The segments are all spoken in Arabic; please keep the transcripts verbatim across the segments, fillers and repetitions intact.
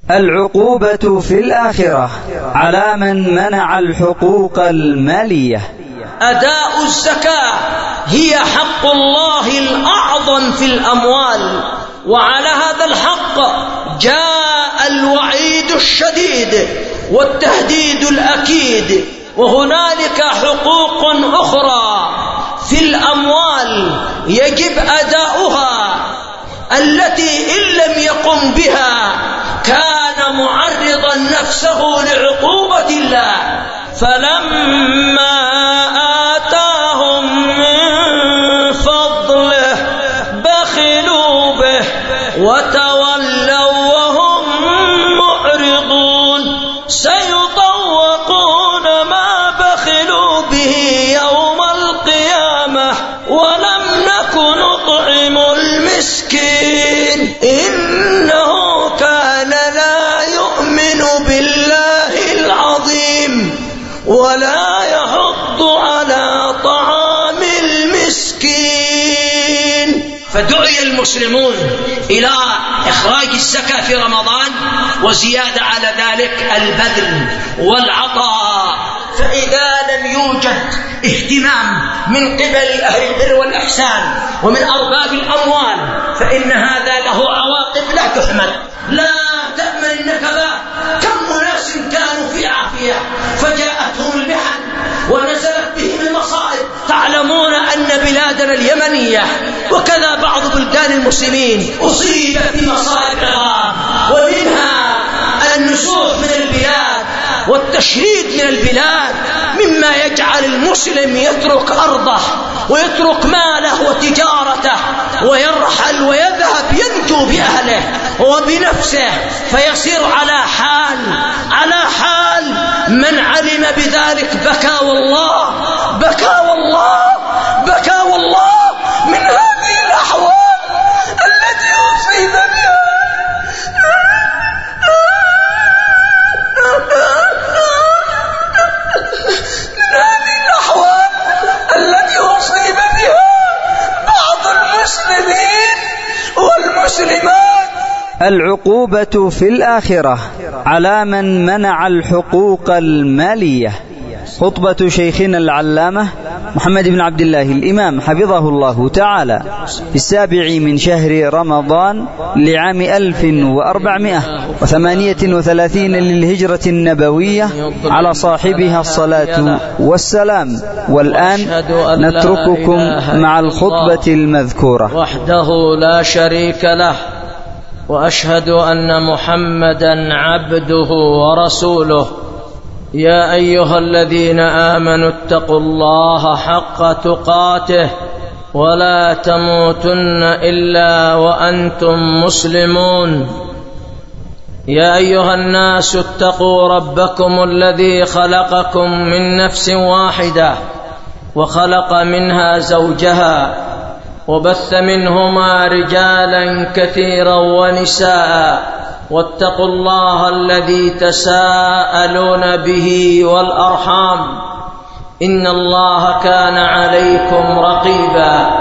العقوبة في الآخرة على من منع الحقوق المالية. أداء الزكاة هي حق الله الأعظم في الأموال، وعلى هذا الحق جاء الوعيد الشديد والتهديد الأكيد. وهنالك حقوق أخرى في الأموال يجب أداؤها، التي إن لم يقم بها كان معرضا نفسه لعقوبة الله. فلما آتاهم من فضله بخلوا به وتولوا وهم معرضون. سيطوقون ما بخلوا به يوم القيامة ولم نكن نطعم المسكين إنه كان لا يؤمن بالله العظيم ولا يحض على طعام المسكين. فدعي المسلمون إلى إخراج الزكاة في رمضان، وزيادة على ذلك البذل والعطاء. فإذا لم يوجد اهتمام من قبل أهل البر والإحسان ومن أرباب الأموال فإن هذا له عواقب لا تحمد. لا تأمن النكبة. كم ناس كانوا في عافية فجاءتهم المحن ونزلت بهم المصائب. تعلمون أن بلادنا اليمنية وكذا بعض بلدان المسلمين أصيبت بمصائب عظام، ومنها النزوح من البلاد والتشريد من البلاد، مما يجعل المسلم يترك أرضه ويترك ماله وتجارته ويرحل ويذهب ينجو بأهله وبنفسه، فيصير على حال على حال من علم بذلك بكى والله بكى والله بكى والله من هذه الأحوال التي أصيب بها. من هذه الأحوال التي أصيب بها بعض المسلمين والمسلمات. العقوبة في الآخرة على من منع الحقوق المالية. خطبة شيخنا العلامة محمد بن عبد الله الإمام حفظه الله تعالى في السابع من شهر رمضان لعام ألف وأربعمائة وثمانية وثلاثين للهجرة النبوية على صاحبها الصلاة والسلام. والآن نترككم مع الخطبة المذكورة. وحده لا شريك له، وأشهد أن محمدا عبده ورسوله. يا أيها الذين آمنوا اتقوا الله حق تقاته ولا تموتن إلا وأنتم مسلمون. يا أيها الناس اتقوا ربكم الذي خلقكم من نفس واحدة وخلق منها زوجها وبث منهما رجالا كثيرا ونساء، واتقوا الله الذي تساءلون به والأرحام إن الله كان عليكم رقيبا.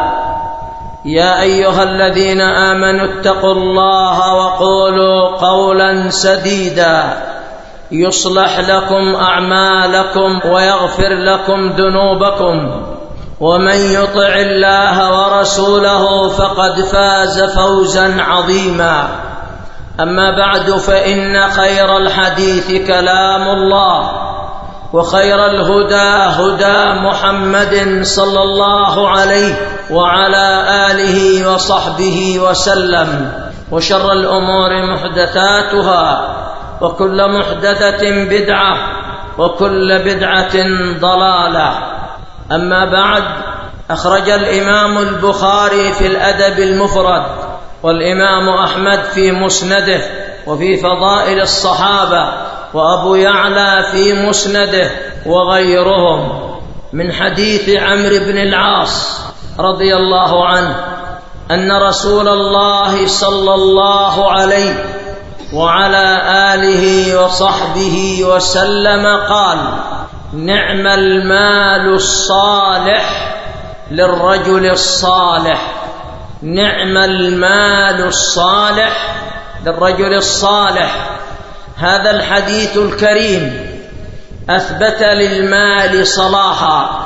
يا أيها الذين آمنوا اتقوا الله وقولوا قولا سديدا يصلح لكم أعمالكم ويغفر لكم ذنوبكم، ومن يطع الله ورسوله فقد فاز فوزا عظيما. أما بعد، فإن خير الحديث كلام الله، وخير الهدى هدى محمد صلى الله عليه وعلى آله وصحبه وسلم، وشر الأمور محدثاتها، وكل محدثة بدعة، وكل بدعة ضلالة. أما بعد، أخرج الإمام البخاري في الأدب المفرد، والإمام أحمد في مسنده، وفي فضائل الصحابة، وأبو يعلى في مسنده، وغيرهم، من حديث عمرو بن العاص رضي الله عنه أن رسول الله صلى الله عليه وعلى آله وصحبه وسلم قال: نعم المال الصالح للرجل الصالح. نعم المال الصالح للرجل الصالح. هذا الحديث الكريم أثبت للمال صلاحا،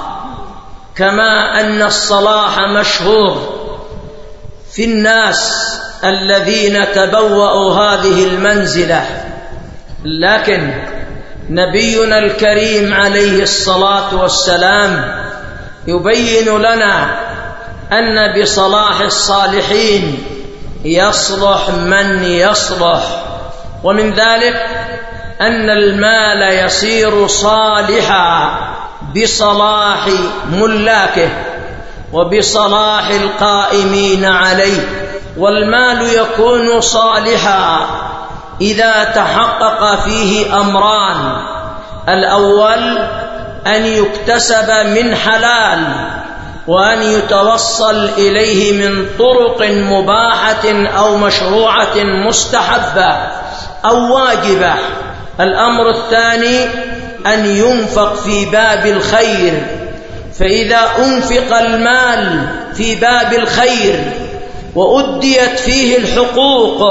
كما أن الصلاح مشهور في الناس الذين تبوأوا هذه المنزلة. لكن نبينا الكريم عليه الصلاة والسلام يبين لنا أن بصلاح الصالحين يصلح من يصلح، ومن ذلك أن المال يصير صالحا بصلاح ملاكه وبصلاح القائمين عليه. والمال يكون صالحا إذا تحقق فيه أمران: الأول أن يكتسب من حلال، وأن يتوصل إليه من طرق مباحة أو مشروعة مستحبة أو واجبة. الأمر الثاني أن ينفق في باب الخير، فإذا أنفق المال في باب الخير وأديت فيه الحقوق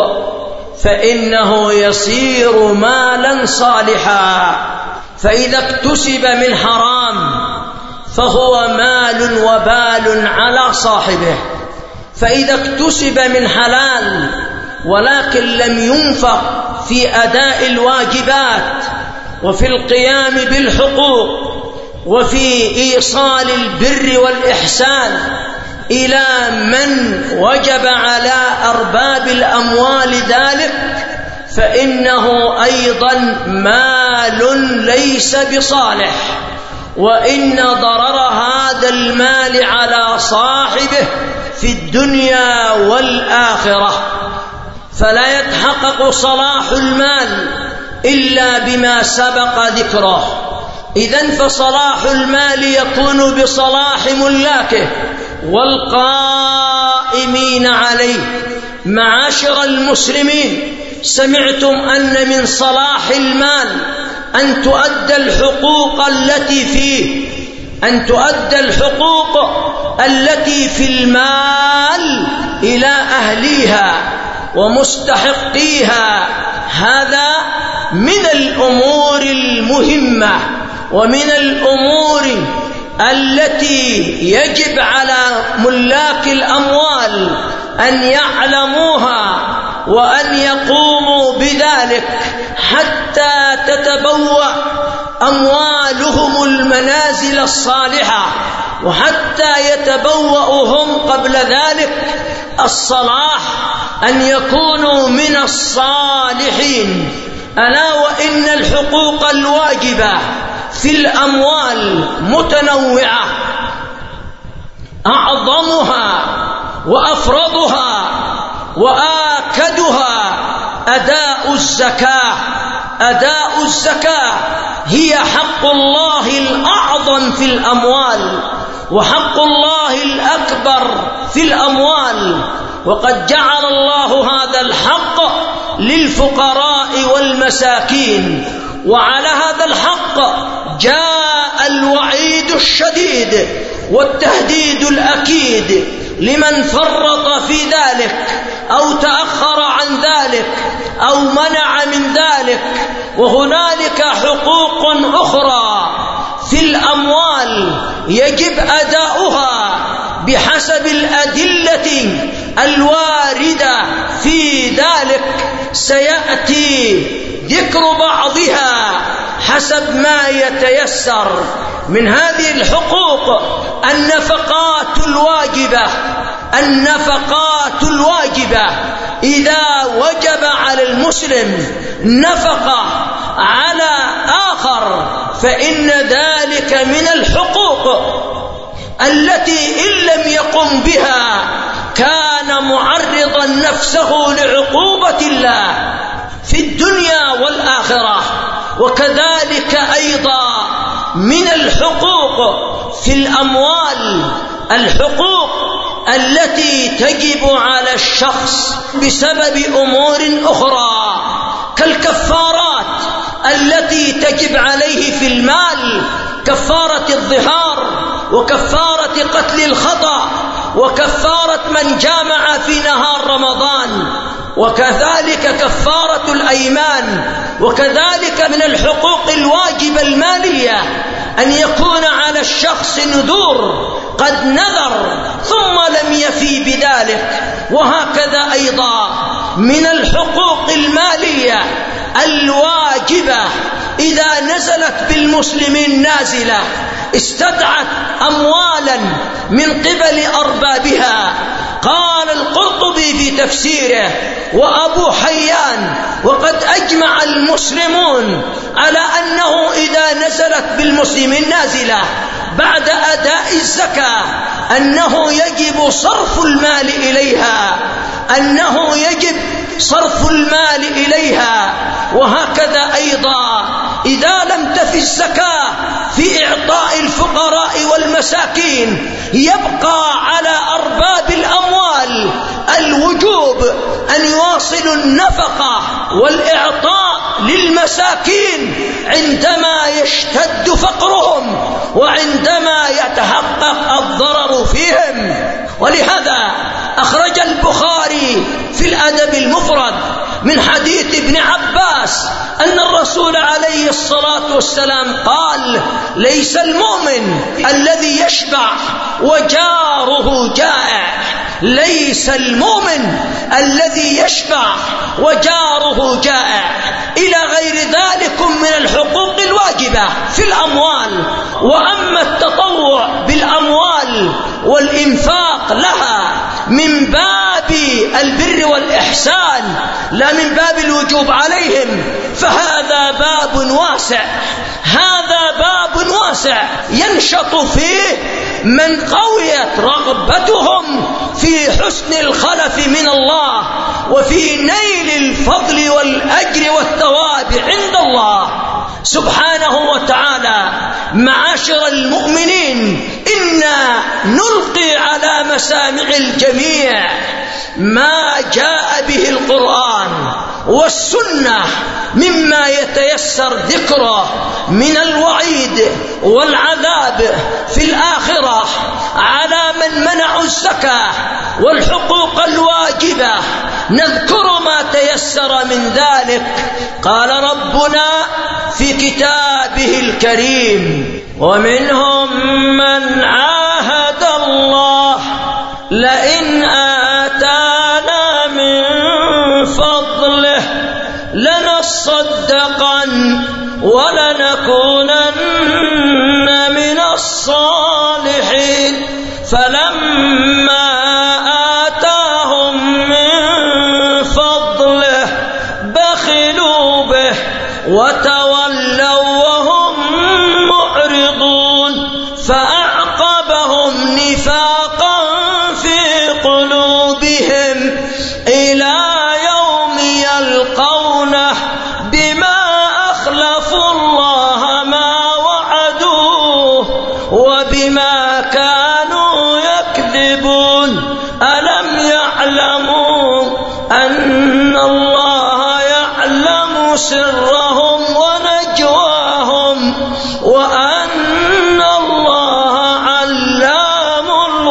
فإنه يصير مالا صالحا. فإذا اكتسب من حرام فهو مال وبال على صاحبه، فإذا اكتسب من حلال ولكن لم ينفق في أداء الواجبات وفي القيام بالحقوق وفي إيصال البر والإحسان إلى من وجب على أرباب الأموال ذلك، فإنه أيضا مال ليس بصالح، وإن ضرر هذا المال على صاحبه في الدنيا والآخرة. فلا يتحقق صلاح المال إلا بما سبق ذكره. إذن فصلاح المال يكون بصلاح ملاكه والقائمين عليه. معاشر المسلمين، سمعتم أن من صلاح المال أن تؤدى الحقوق التي فيه، أن تؤدى الحقوق التي في المال إلى أهليها ومستحقيها. هذا من الأمور المهمة ومن الأمور التي يجب على ملاك الأموال أن يعلموها وأن يقوموا بذلك حتى تتبوأ أموالهم المنازل الصالحة، وحتى يتبوأوا هم قبل ذلك الصلاح أن يكونوا من الصالحين. ألا وإن الحقوق الواجبة في الأموال متنوعة، أعظمها وأفرضها وآكدها أداء الزكاة. أداء الزكاة هي حق الله الأعظم في الأموال وحق الله الأكبر في الأموال، وقد جعل الله هذا الحق للفقراء والمساكين. وعلى هذا الحق جاء الوعيد الشديد والتهديد الأكيد لمن فرط في ذلك أو تأخر عن ذلك أو منع من ذلك. وهنالك حقوق أخرى في الأموال يجب أداؤها بحسب الأدلة الواردة في ذلك، سيأتي ذكر بعضها حسب ما يتيسر. من هذه الحقوق النفقات الواجبة. النفقات الواجبة إذا وجب على المسلم نفقة على آخر فإن ذلك من الحقوق التي إن لم يقم بها كان معرضا نفسه لعقوبة الله في الدنيا والآخرة. وكذلك أيضا من الحقوق في الأموال الحقوق التي تجب على الشخص بسبب أمور أخرى كالكفارات التي تجب عليه في المال، كفارة الظهار وكفارة قتل الخطأ وكفارة من جامع في نهار رمضان وكذلك كفارة الأيمان، وكذلك من الحقوق الواجبة المالية أن يكون على الشخص نذور قد نذر ثم لم يفي بذلك. وهكذا أيضا من الحقوق المالية الواجبة إذا نزلت بالمسلمين نازلة استدعت أموالا من قبل أربابها. قال القرطبي في تفسيره وأبو حيان: وقد أجمع المسلمون على أنه إذا نزلت بالمسلمين نازلة بعد أداء الزكاة أنه يجب صرف المال إليها، أنه يجب صرف المال إليها. وهكذا أيضا إذا لم تفي الزكاة في إعطاء الفقراء والمساكين يبقى على أرباب الأموال الوجوب أن يواصلوا النفقة والإعطاء للمساكين عندما يشتد فقرهم وعندما يتحقق الضرر فيهم. ولهذا أخرج البخاري في الأدب المفرد من حديث ابن عباس أن الرسول عليه الصلاة والسلام قال: ليس المؤمن الذي يشبع وجاره جائع، ليس المؤمن الذي يشبع وجاره جائع، إلى غير ذلك من الحقوق الواجبة في الأموال. وأما التطوع بالأموال والإنفاق لها من باب البر والإحسان لا من باب الوجوب عليهم، فهذا باب واسع، هذا باب واسع ينشط فيه من قويت رغبتهم في حسن الخلف من الله وفي نيل الفضل والأجر والثواب عند الله سبحانه وتعالى. معاشر المؤمنين، إنا نلقي على مسامع الجميع ما جاء به القرآن والسنة مما يتيسر ذكره من الوعيد والعذاب في الآخرة على من منعوا الزكاة والحقوق الواجبة. نذكر ما تيسر من ذلك. قال ربنا في كتابه الكريم: ومنهم من عاهد الله لئن آتانا من فضله لنصدقن ولنكونن من الصالحين فلما آتاهم من فضله بخلوا به وتولوا وهم معرضون فأعقبهم نفاقا في قلوبهم إلى يوم يلقونه بما أخلفوا الله ما وعدوه وبما كانوا يكذبون. ألم يعلموا أن الله يعلم سرهم ونجواهم وأن الله علام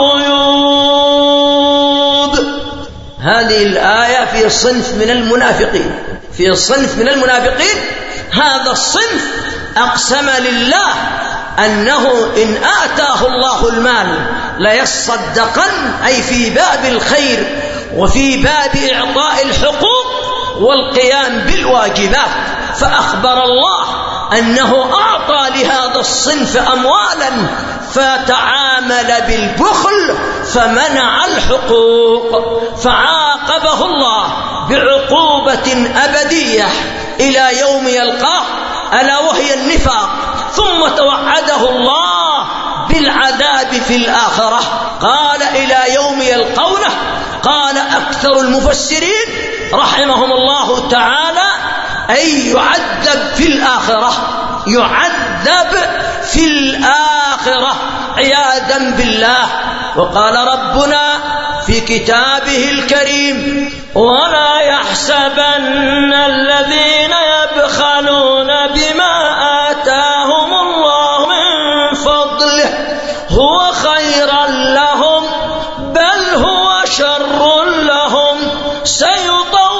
الغيوب. هذه الآية في صنف من المنافقين، في صنف من المنافقين. هذا الصنف أقسم لله أنه إن آتاه الله المال ليصدقن، أي في باب الخير وفي باب إعطاء الحقوق والقيام بالواجبات. فأخبر الله أنه أعطى لهذا الصنف أموالا فتعامل بالبخل فمنع الحقوق، فعاقبه الله بعقوبة أبدية إلى يوم يلقاه ألا وهي النفاق. ثم توعده الله بالعذاب في الآخرة، قال إلى يوم يلقونه. قال أكثر المفسرين رحمهم الله تعالى أي يعذب في الآخرة، يعذب في الآخرة عياذا بالله. وقال ربنا في كتابه الكريم: ولا يحسبن الذين يبخلون بما آتاهم الله من فضله هو خيرا لهم بل هو شر لهم سيطوقون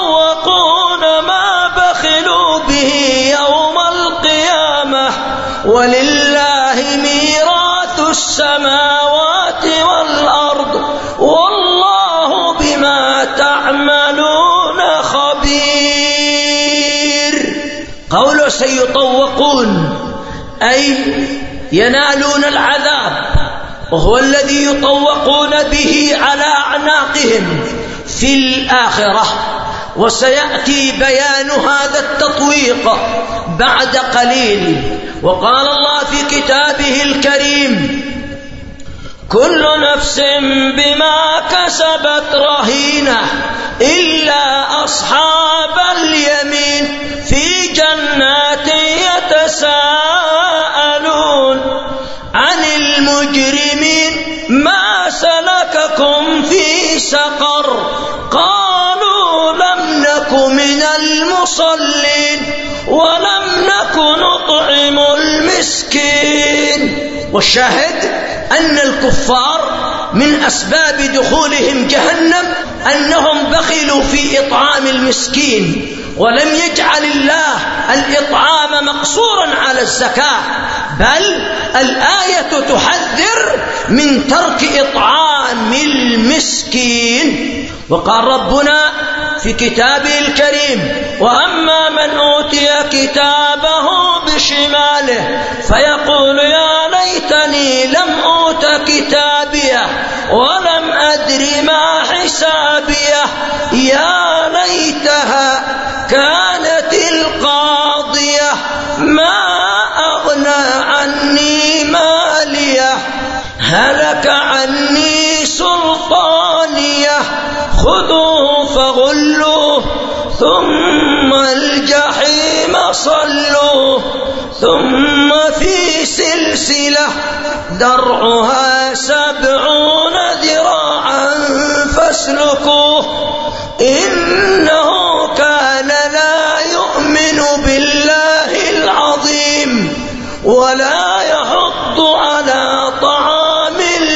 ولله ميراث السماوات والأرض والله بما تعملون خبير. قوله سيطوقون أي ينالون العذاب، وهو الذي يطوقون به على أعناقهم في الآخرة، وسيأتي بيان هذا التطويق بعد قليل. وقال الله في كتابه الكريم: كل نفس بما كسبت رهينة إلا أصحاب اليمين في جنات يتساءلون عن المجرمين ما سلككم في سقر قالوا لم نك من المصلين ولم نك نطعم المسكين. والشاهد أن الكفار من أسباب دخولهم جهنم أنهم بخلوا في إطعام المسكين، ولم يجعل الله الإطعام مقصورا على الزكاة، بل الآية تحذر من ترك إطعام المسكين. وقال ربنا في كتابه الكريم: وأما من أوتي كتابه بشماله فيقول يا ليتني لم أوت كتابيه ولم أدر ما حسابيه يا ليتها كانت القاضية ما أغنى عني ماليه هلك عني سلطانيه خذوه فغلوه ثم الجحيم صلوه ثم في سلسلة درعها سبعون ذراعا فاسلكوه إنه كان لا يؤمن بالله العظيم ولا يحض على طعام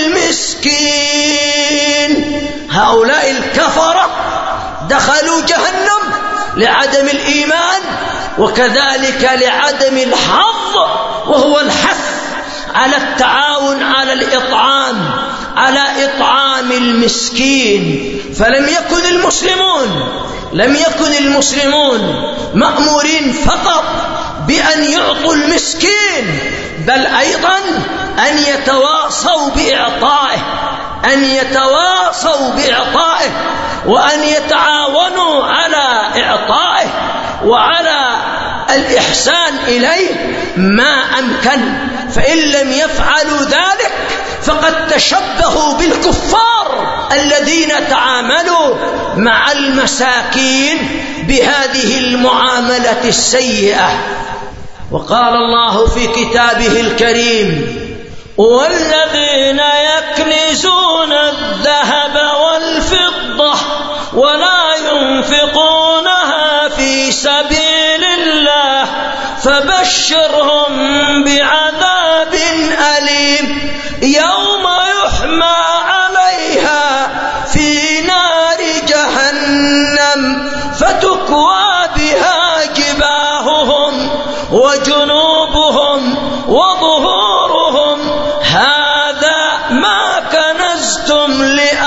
المسكين. هؤلاء الكفرة دخلوا جهنم لعدم الإيمان، وكذلك لعدم الحظ، وهو الحث على التعاون على الإطعام على إطعام المسكين. فلم يكن المسلمون لم يكن المسلمون مأمورين فقط بأن يعطوا المسكين، بل أيضا أن يتواصوا بإعطائه أن يتواصوا بإعطائه وأن يتعاونوا على إعطائه وعلى الإحسان إليه ما أمكن. فإن لم يفعلوا ذلك فقد تشبهوا بالكفار الذين تعاملوا مع المساكين بهذه المعاملة السيئة. وقال الله في كتابه الكريم: والذين يكنزون الذهب والفضة ولا ينفقونها في سبيل الله فبشرهم بعذاب أليم يوم يحمى عليها في نار جهنم فتكوى بها جباههم وجنوبهم وظهورهم هذا ما كنزتم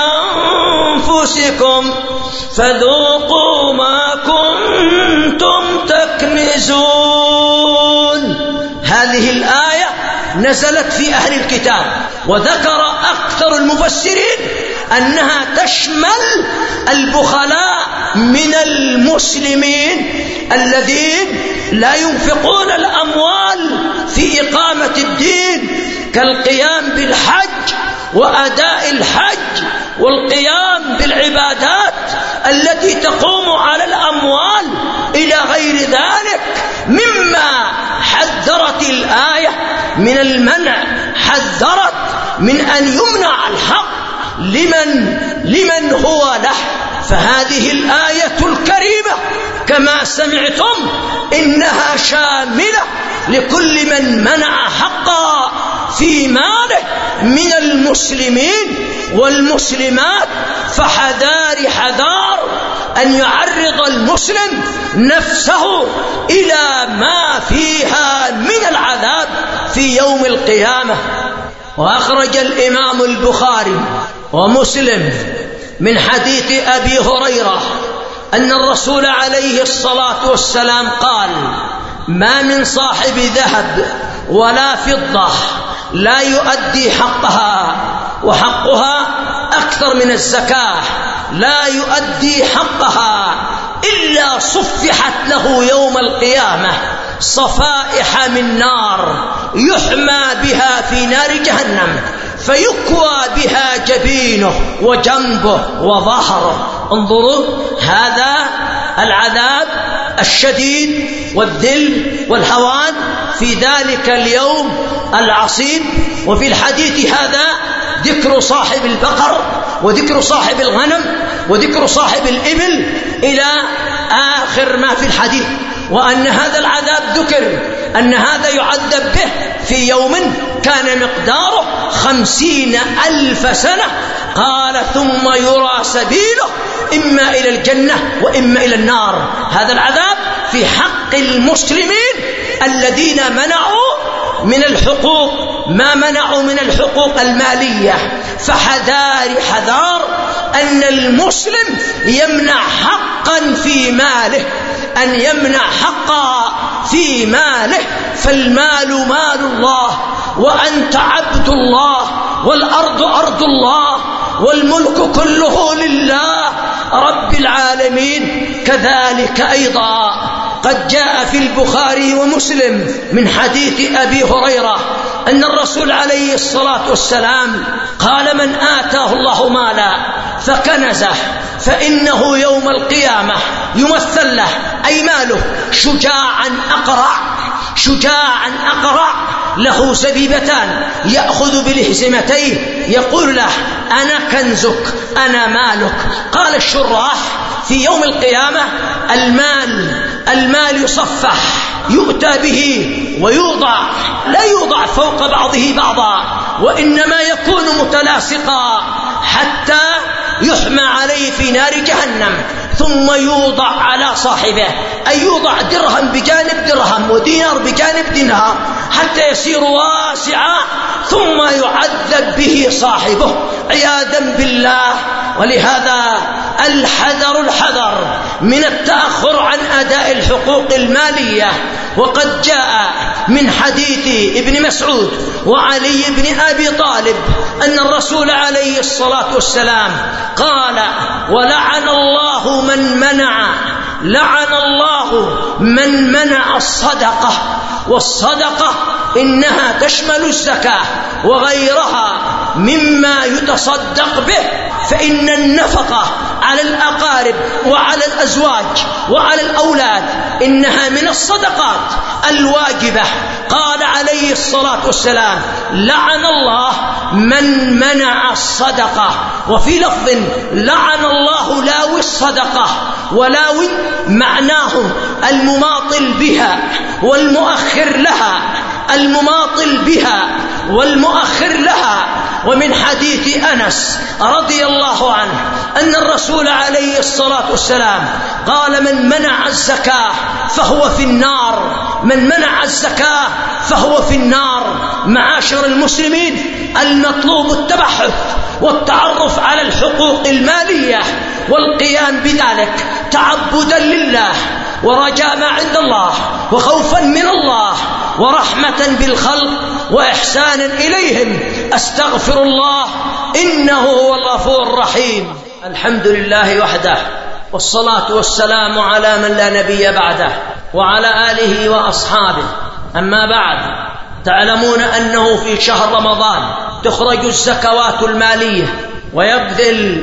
لأنفسكم فذوقوا ما كنتم تكنزون. هذه الآية نزلت في أهل الكتاب، وذكر أكثر المفسرين أنها تشمل البخلاء من المسلمين الذين لا ينفقون الأموال في إقامة الدين كالقيام بالحج وأداء الحج والقيام بالعبادات التي تقوم على الأموال إلى غير ذلك مما حذرت الآية من المنع. حذرت من أن يمنع الحق لمن, لمن هو له. فهذه الآية الكريمة كما سمعتم إنها شاملة لكل من منع حقا في ماله من المسلمين والمسلمات. فحذار حذار أن يعرض المسلم نفسه إلى ما فيها من العذاب يوم القيامة. وأخرج الإمام البخاري ومسلم من حديث أبي هريرة أن الرسول عليه الصلاة والسلام قال: ما من صاحب ذهب ولا فضة لا يؤدي حقها، وحقها أكثر من الزكاة، لا يؤدي حقها إلا صفحت له يوم القيامة صفائح من نار يحمى بها في نار جهنم، فيكوى بها جبينه وجنبه وظهره. انظروا هذا العذاب الشديد والذل والهوان في ذلك اليوم العصيب. وفي الحديث هذا ذكر صاحب البقر وذكر صاحب الغنم وذكر صاحب الإبل إلى آخر ما في الحديث، وأن هذا العذاب ذكر أن هذا يعذب به في يوم كان مقداره خمسين ألف سنة. قال: ثم يرى سبيله إما إلى الجنة وإما إلى النار. هذا العذاب في حق المسلمين الذين منعوا من الحقوق ما منعوا من الحقوق المالية. فحذار حذار أن المسلم يمنع حقا في ماله، أن يمنع حقا في ماله، فالمال مال الله، وأنت عبد الله، والأرض أرض الله، والملك كله لله رب العالمين. كذلك أيضا قد جاء في البخاري ومسلم من حديث أبي هريرة أن الرسول عليه الصلاة والسلام قال: من آتاه الله مالا فكنزه فإنه يوم القيامة يمثل له، أي ماله، شجاعا أقرع، شجاعا أقرع له زبيبتان يأخذ بلهزمتيه يقول له: أنا كنزك، أنا مالك. قال الشراح: في يوم القيامة المال المال يصفح، يؤتى به ويوضع، لا يوضع فوق بعضه بعضا، وإنما يكون متلاصقا حتى يحمى عليه في نار جهنم، ثم يوضع على صاحبه، أي يوضع درهم بجانب درهم ودينار بجانب دينار حتى يصير واسعا، ثم يعذب به صاحبه عياذا بالله. ولهذا الحذر الحذر من التأخر عن أداء الحقوق المالية. وقد جاء من حديث ابن مسعود وعلي بن أبي طالب أن الرسول عليه الصلاة والسلام قال: ولعن الله من منع لعن الله من منع الصدقة. والصدقة إنها تشمل الزكاة وغيرها مما يتصدق به، فإن النفقة على الأقارب وعلى الأزواج وعلى الأولاد إنها من الصدقات الواجبة. قال عليه الصلاة والسلام: لعن الله من منع الصدقة. وفي لفظ: لعن الله لاوي الصدقة. ولاوي معناه المماطل بها والمؤخر لها، المماطل بها والمؤخر لها. ومن حديث أنس رضي الله عنه أن الرسول عليه الصلاة والسلام قال: من منع الزكاة فهو في النار، من منع الزكاة فهو في النار. معاشر المسلمين، المطلوب التبحث والتعرف على الحقوق المالية والقيام بذلك تعبدا لله ورجاء ما عند الله وخوفا من الله ورحمة بالخلق وإحسانا إليهم. أستغفر الله إنه هو الغفور الرحيم. الحمد لله وحده، والصلاة والسلام على من لا نبي بعده وعلى آله وأصحابه. أما بعد، تعلمون أنه في شهر رمضان تخرج الزكوات المالية، ويبذل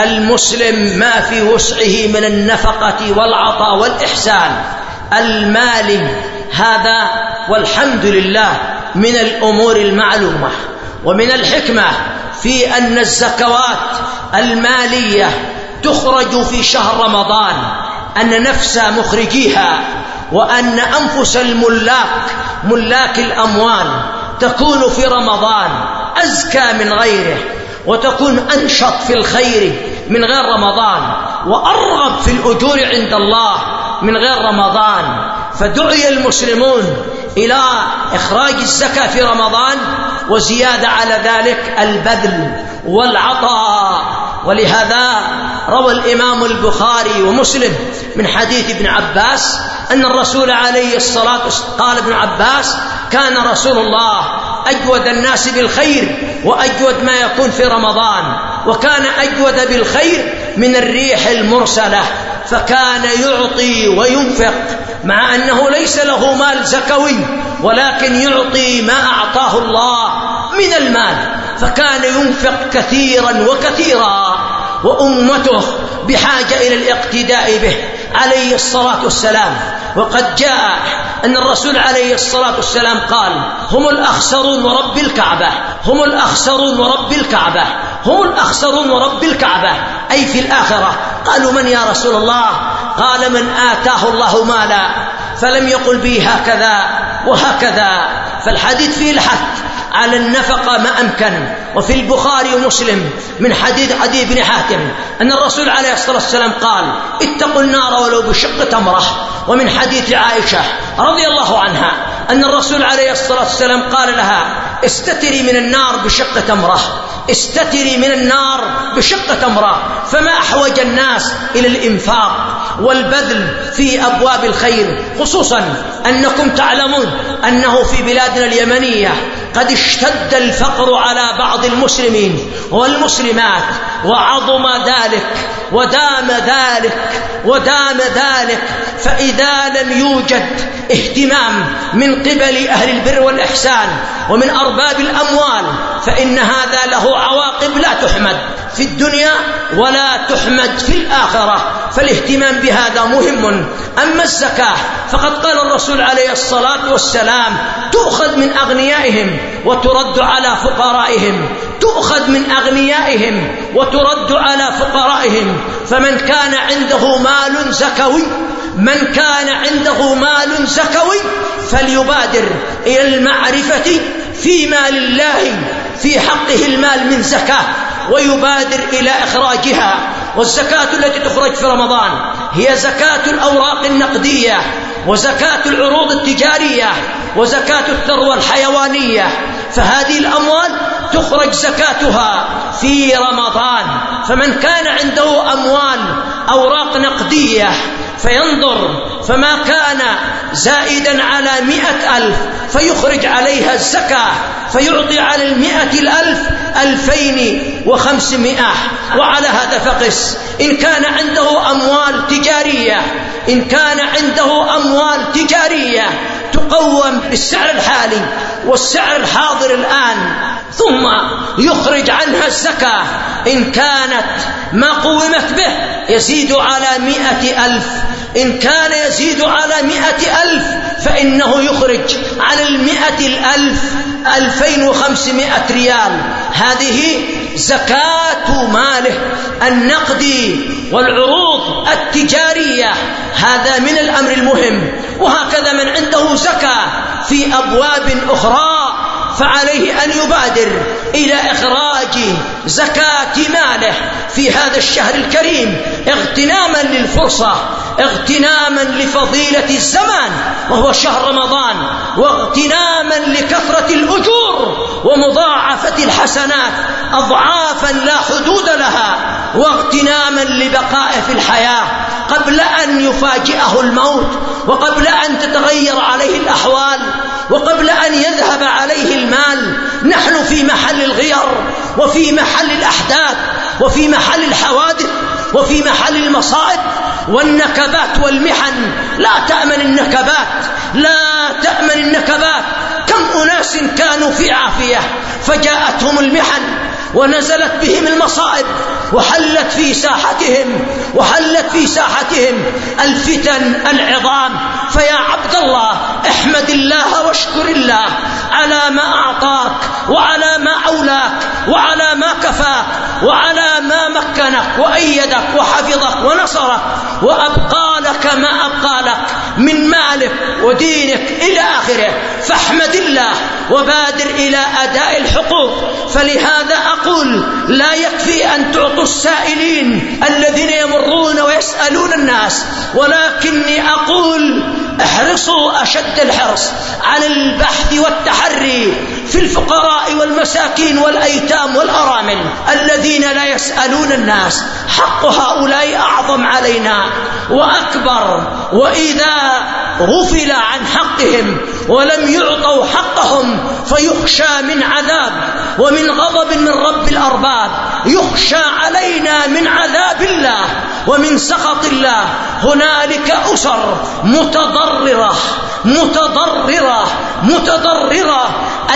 المسلم ما في وسعه من النفقة والعطاء والإحسان المالي. هذا والحمد لله من الأمور المعلومة. ومن الحكمة في أن الزكوات المالية تخرج في شهر رمضان أن نفس مخرجيها وأن أنفس الملاك ملاك الأموال تكون في رمضان أزكى من غيره، وتكون أنشط في الخير من غير رمضان، وأرغب في الأجور عند الله من غير رمضان. فدعي المسلمون إلى إخراج الزكاة في رمضان، وزيادة على ذلك البذل والعطاء. ولهذا روى الإمام البخاري ومسلم من حديث ابن عباس أن الرسول عليه الصلاة والسلام قال ابن عباس: كان رسول الله أجود الناس بالخير وأجود ما يكون في رمضان، وكان أجود بالخير من الريح المرسلة، فكان يعطي وينفق مع أنه ليس له مال زكوي، ولكن يعطي ما أعطاه الله من المال، فكان ينفق كثيرا وكثيرا، وأمته بحاجة إلى الاقتداء به عليه الصلاة والسلام. وقد جاء أن الرسول عليه الصلاة والسلام قال: هم الأخسرون ورب الكعبة، هم الأخسرون ورب الكعبة، هم الأخسرون ورب الكعبة، أي في الآخرة. قالوا: من يا رسول الله؟ قال: من آتاه الله مالا فلم يقل به هكذا وهكذا. فالحديث فيه الحث على النفقة ما أمكن. وفي البخاري ومسلم من حديث عدي بن حاتم أن الرسول عليه الصلاة والسلام قال: اتقوا النار ولو بشق تمرة. ومن حديث عائشة رضي الله عنها أن الرسول عليه الصلاة والسلام قال لها: استتري من النار بشق تمرة، استتري من النار بشق تمرة. فما أحوج الناس إلى الإنفاق والبذل في أبواب الخير، خصوصا أنكم تعلمون أنه في بلادنا اليمنية قد اشتد الفقر على بعض المسلمين والمسلمات، وعظم ذلك ودام ذلك ودام ذلك. فإذا لم يوجد اهتمام من قبل أهل البر والإحسان ومن أرباب الأموال، فإن هذا له عواقب لا تحمد في الدنيا ولا تحمد في الآخرة. فالاهتمام بهذا مهم. أما الزكاة فقد قال الرسول عليه الصلاة والسلام: تؤخذ من أغنيائهم وترد على فقرائهم، تؤخذ من أغنيائهم وترد على فقرائهم. فمن كان عنده مال زكوي من كان عنده مال زكوي فليبادر إلى المعرفة في مال الله في حقه المال من زكاة، ويبادر إلى إخراجها. والزكاة التي تخرج في رمضان هي زكاة الأوراق النقدية، وزكاة العروض التجارية، وزكاة الثروة الحيوانية. فهذه الأموال تخرج زكاتها في رمضان. فمن كان عنده أموال أوراق نقدية فينظر، فما كان زائدا على مئة ألف فيخرج عليها الزكاة، فيعطي على المئة الألف ألفين وخمسمائة. وعلى هذا فقس. إن كان عنده أموال تجارية إن كان عنده أموال تجارية تقوم بالسعر الحالي والسعر الحاضر الآن، ثم يخرج عنها الزكاة، إن كانت ما قومت به يزيد على مئة ألف، إن كان يزيد على مئة ألف فإنه يخرج على المئة الألف ألفين وخمسمائة ريال. هذه زكاة ماله النقدي والعروض التجارية. هذا من الأمر المهم. وهكذا من عنده زكاة في أبواب أخرى فعليه أن يبادر إلى إخراج زكاة ماله في هذا الشهر الكريم، اغتناما للفرصة، اغتناما لفضيلة الزمان وهو شهر رمضان، واغتناما لكثرة الأجور ومضاعفة الحسنات أضعافا لا حدود لها، واغتناما لبقائه في الحياة قبل أن يفاجئه الموت، وقبل أن تتغير عليه الأحوال، وقبل أن يذهب عليه المال. نحن في محل الغير، وفي محل الأحداث، وفي محل الحوادث، وفي محل المصائب والنكبات والمحن. لا تأمن النكبات، لا تأمن النكبات. كم أناس كانوا في عافية فجاءتهم المحن ونزلت بهم المصائب، وحلت في ساحتهم وحلت في ساحتهم الفتن العظام. فيا عبد الله، احمد الله واشكر الله على ما أعطاك، وعلى ما أولاك، وعلى ما كفاك، وعلى ما مكنك وأيدك وحفظك ونصرك، وأبقى لك ما أبقى لك من مالك ودينك إلى آخره. فاحمد الله وبادر إلى أداء الحقوق. فلهذا أقول: لا يكفي أن تعطوا السائلين الذين يمرون ويسألون الناس، ولكني أقول احرصوا أشد الحرص على البحث والتحري في الفقراء والمساكين والأيتام والأرامل الذين لا يسألون الناس. حق هؤلاء أعظم علينا وأكبر، وإذا غفل عن حقهم ولم يعطوا حقهم فيخشى من عذاب ومن غضب من رب الأرباب، يخشى علينا من عذاب الله ومن سخط الله. هنالك أسر متضررة متضررة متضررة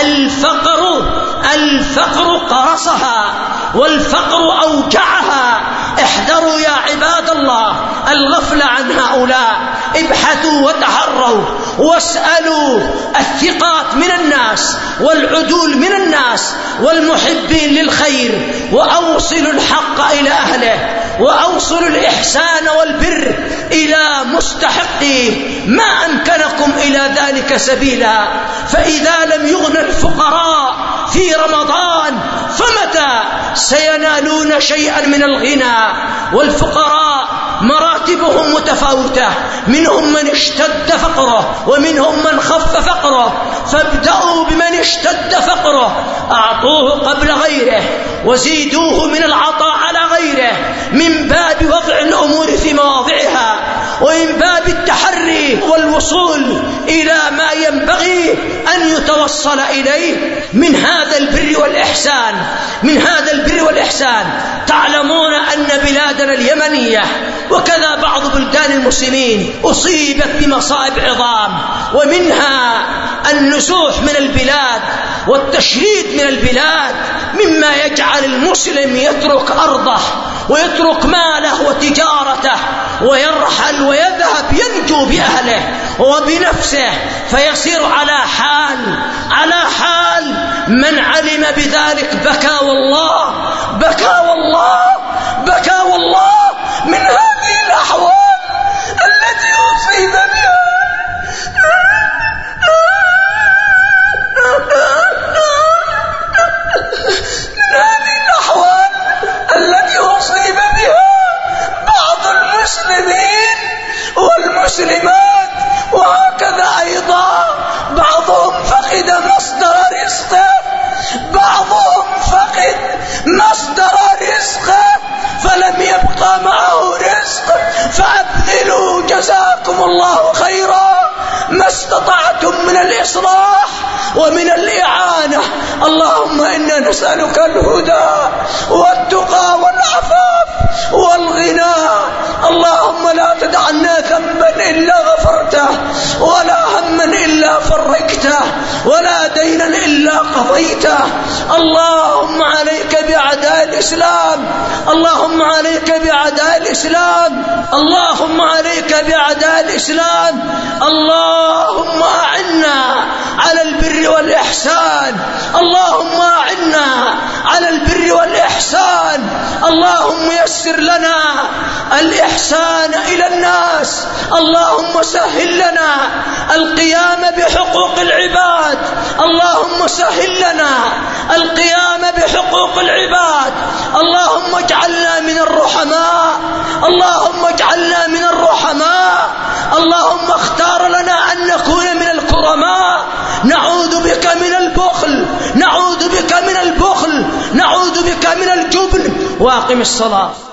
الفقر الفقر قرصها والفقر أوجعها. احذروا يا عباد الله الغفل عن هؤلاء، ابحثوا وتحروا واسألوا الثقات من الناس والعدول من الناس والمحبين للخير، وأوصلوا الحق إلى أهله، وأوصلوا الإحسان والبر إلى مستحقه ما أمكنكم إلى ذلك سبيلا. فإذا لم يغنى الفقراء في رمضان فمتى سينالون شيئا من الغنى؟ والفقراء مراتبهم متفاوتة، منهم من اشتد فقره ومنهم من خف فقره، فابدأوا بمن اشتد فقره، أعطوه قبل غيره وزيدوه من العطاء على غيره، من باب وضع الأمور في مواضعها ومن باب التحري والوصول إلى ما ينبغي أن يتوصل إليه من هذا البر والإحسان من هذا البر والإحسان. تعلمون أن بلادنا اليمنية وكذا بعض بلدان المسلمين أصيبت بمصائب عظام، ومنها النزوح من البلاد والتشريد من البلاد، مما يجعل المسلم يترك أرضه ويترك ماله وتجارته ويرحل ويذهب ينجو بأهله وبنفسه، فيصير على حال على حال من علم بذلك بكى والله بكى والله بكى والله من هذه الأحوال التي أصيب بها. من هذه الأحوال التي أصيب بها بعض المسلمين والمسلمات، وهكذا أيضا بعضهم فقد مصدر رزقه بعضهم فقد مصدر رزقه فلم يبقى معه رزق. فأبذلوا جزاكم الله خيرا ما استطعتم من الإصلاح ومن الإعانة. اللهم إنا نسألك الهدى والتقى والعفاف والغنى. اللهم لا تدع لنا ذنبا إلا غفرته، ولا هما إلا فرجته، ولا دينا إلا قضيته. اللهم عليك بأعداء الإسلام اللهم عليك بأعداء الإسلام اللهم عليك بأعداء الإسلام. اللهم أعنا على البر والإحسان اللهم أعنا على البر والإحسان. اللهم يسر لنا الإحسان إلى الناس. اللهم سهل لنا القيام بحقوق العباد. اللهم سهل لنا القيام بحقوق العباد. اللهم اجعلنا من الرحماء اللهم اجعلنا من الرحماء. اللهم اختار لنا أن نكون من الكرماء. نعوذ بك من البخل نعوذ بك من البخل نعوذ بك من الجبن. واقم الصلاة.